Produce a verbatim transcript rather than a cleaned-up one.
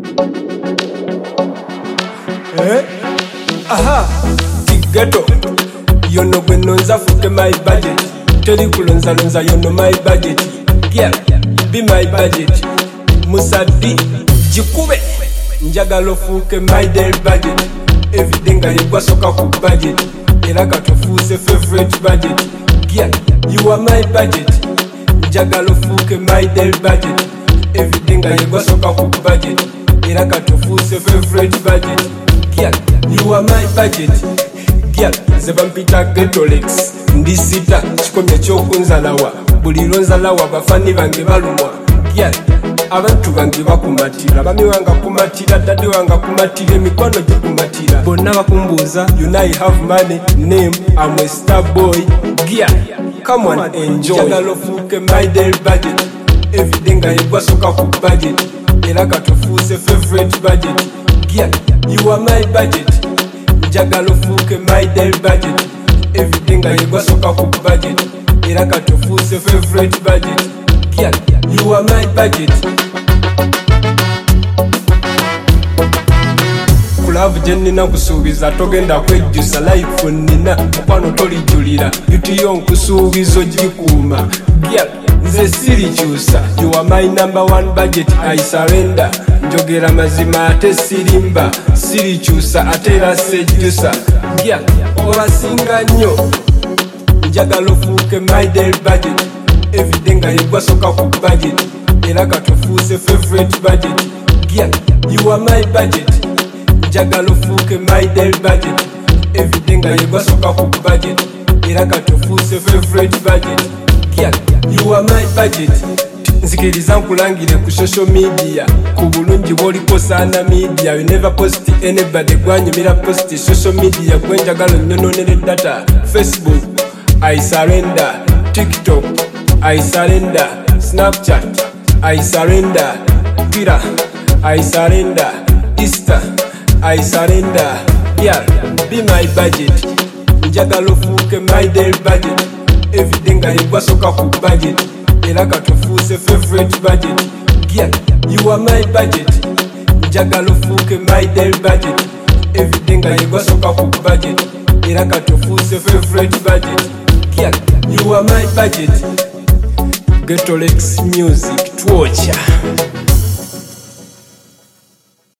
Eh? Aha, Tigato. You know when nonza fuke my budget. Teli kulonza lonza you know my budget. Girl, be my budget. Musadi, jikube. Njagalo fuke my daily budget. Everything I was soka ku budget. Elaga to fuse favorite budget. Girl, you are my budget. Njagalo fuke my daily budget. Everything I was soka ku budget. Elaga to fuse favorite budget. Girl, you are my budget. Girl, zebampita Getolex. Ndisita, chikomye chokunzalawa. Buliro nzalawa bafani bange balumwa. Girl, abantu bange bakumatira. Bami wanga kumatira, dadi wanga kumatira, mikono gikumatira. Bonna bakumbuza, you know I have money, name, I'm a star boy. Girl, come on, enjoy. Njagalo fuke my daily budget. Everything I was soka ku budget. Elaga to fuse favorite budget. Girl, you are my budget. Njagalo fuke my daily budget. Everything I was soka ku budget. Elaga to fuse favorite budget. Girl, you are my budget. Kulavu jenni na kusuubiza togenda kwejjusa life nina mukwano tolijulira yutiyo nkusuubiza ogikuuma. Girl, nze sirikyusa. You are my number one budget. I surrender. Njogera mazima ate sirimba. Sirikyusa ate era sejjusa. Girl, obasinga nnyo. Njagala ofuuke my daily budget. Everything I was soka ku budget. Elaga tofuuse favorite budget. Girl, you are my budget. Njagala ofuuke my daily budget. Everything I was soka ku budget. Elaga tofuuse favorite budget. Girl, you are my budget. Nzikiriza nkulangire ku social media. Ku bulungi bw'oliko saana media. You never post anybody gwanyumira post social media. Gwe njagala onnyonoonere data. Facebook, I surrender. TikTok, I surrender. Snapchat, I surrender. Twitter, I surrender. Insta, I surrender. Girl, be my budget. Njagala ofuuke my daily budget. Everything I was soka ku budget. Elaga tofuuse favorite budget. Girl, you are my budget. Njagala ofuuke my daily budget. Everything I was soka ku budget. Elaga tofuuse favorite budget. Girl, you are my budget. Getolex music, torture.